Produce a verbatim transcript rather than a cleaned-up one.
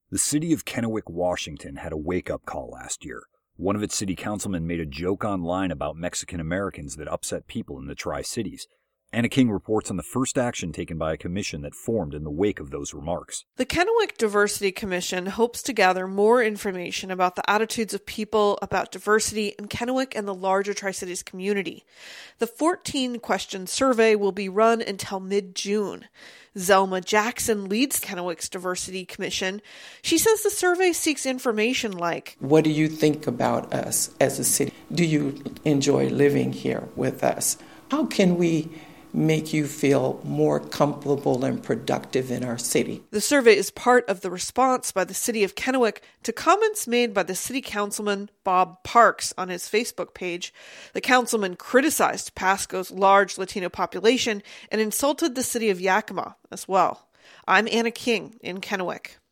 The city of Kennewick, Washington had a wake-up call last year. One of its city councilmen made a joke online about Mexican Americans that upset people in the Tri-Cities. Anna King reports on the first action taken by a commission that formed in the wake of those remarks. The Kennewick Diversity Commission hopes to gather more information about the attitudes of people about diversity in Kennewick and the larger Tri-Cities community. The fourteen-question survey will be run until mid-June. Zelma Jackson leads Kennewick's Diversity Commission. She says the survey seeks information like, what do you think about us as a city? Do you enjoy living here with us? How can we make you feel more comfortable and productive in our city? The survey is part of the response by the city of Kennewick to comments made by the city councilman Bob Parks on his Facebook page. The councilman criticized Pasco's large Latino population and insulted the city of Yakima as well. I'm Anna King in Kennewick.